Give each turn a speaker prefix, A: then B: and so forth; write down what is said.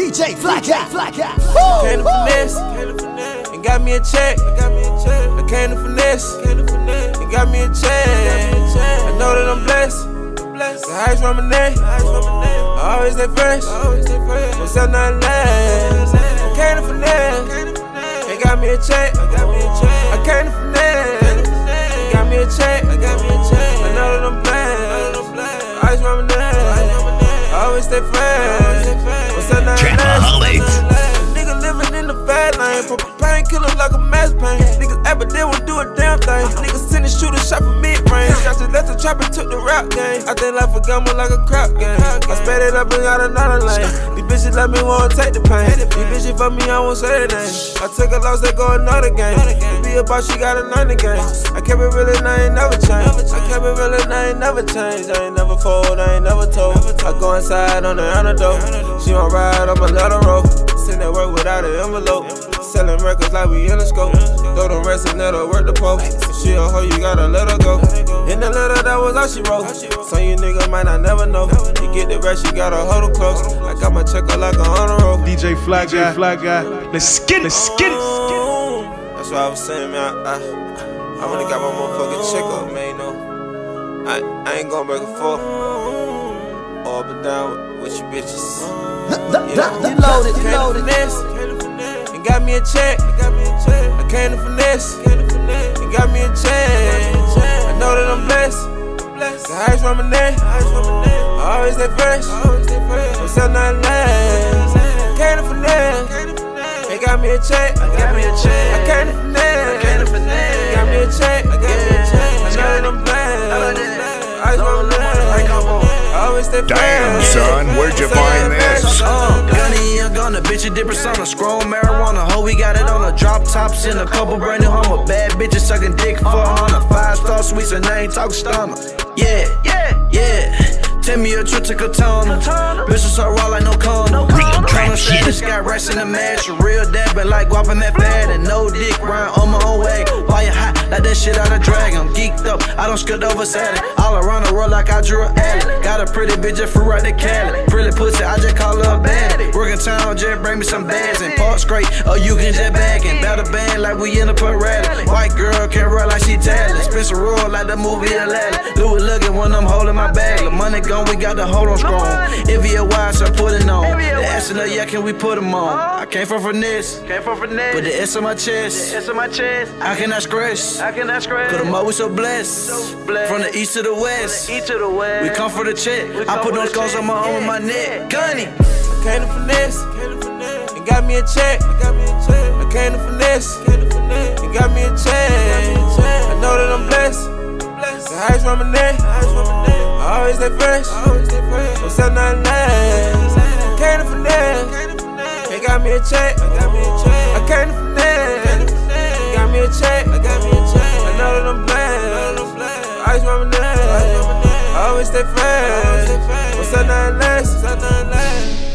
A: DJ Fly Guy.
B: Came to finesse, and got me a check. I came to finesse, and got me a check. I know that I'm blessed. The ice from my neck, I always stay fresh. What's up, nothing less? I came to finesse, and got me a check. I came to finesse, and got me a check. I know that I'm blessed. Ice from my neck, I always stay fresh. What's up, nothing less? Nigga living in the bad lane, pop a painkiller like a mass pain. Niggas act but they won't do a damn thing. Niggas send a shooter shot for mid-range. Got to let the chopper took the rap game. I think life a gamble like a crap game. I sped it up and got another lane. These bitches let me wanna take the pain. These bitches fuck me, I won't say the name. I took a loss, they go another game. To be a boss, you gotta learn the game. I kept it real and I ain't never changed. I kept it real and I ain't never changed. I ain't never fold, I ain't never told. I go inside on the antidote. She won't ride, I'ma let her roll. Send that work without an envelope. Selling records like we in a scope. Throw them rest and let her work the post. If she a hoe, you gotta let her go. In the letter, that was all she wrote. Some you niggas might not never know. You get the rest, you gotta hold her close. I got my check up like a honor roll.
C: DJ Fly Guy. Let's get it.
B: That's what I was saying, man. I really got my motherfucking check up, man, you know. I ain't gonna break a fall. All up and down with you bitches.
A: You loaded.
B: And got me a check. I came to finesse. And got me a check. I know that I'm blessed. The ice from my neck, I always stay fresh. What's up, nothing less? Came to finesse. They got me a check. I came to finesse. Got me a check. I know that I'm blessed. Ice from my neck, I always stay fresh.
D: Damn, son, where'd you find this?
E: Gunny and gunner, bitch, a different son. Scroll marijuana, ho, we got it on the drop tops in a couple brand new Hummer. Bad bitches sucking dick for on a 5-star suites and they ain't talk stunner. Yeah. Tell me a trip to Katana. Bitches so raw like no condom. Tryna say this guy racing the match. Real dabbing like guapin' that fat. And no dick round on my own way. Fire hot like that shit out of drag. I'm geeked up, I don't skirt over salad. All around the world like I drew an alley. Got a pretty bitch that fruit right to Cali. Pretty pussy, I just call her a baddie. Working town, just bring me some bags and parts straight. Or you can just bag and battle band like we in a put rally. White girl can't run like she talent. Spencer roll like the movie Aladdin. Louis looking when I'm holding my bag. The money gone, we got the hold on strong. If he a wild, so put it on. The ass in the yeah, can we put him on? I came from finesse. Put the S on my chest. I cannot scratch. Cause I'm always so blessed. From the east to the west. We come for the check. I put no scars on my arm and my neck. Gunny.
B: I came to finesse. And got me a check. I came to finesse. And got me a check. I know that I'm blessed. The ice from my neck, I always stay fresh. What's up, nothing less? Came to finesse. They got me a check. I came to finesse. Got me a check. I know that I'm blessed. Ice from my neck, I always stay fresh. What's up, nothing less?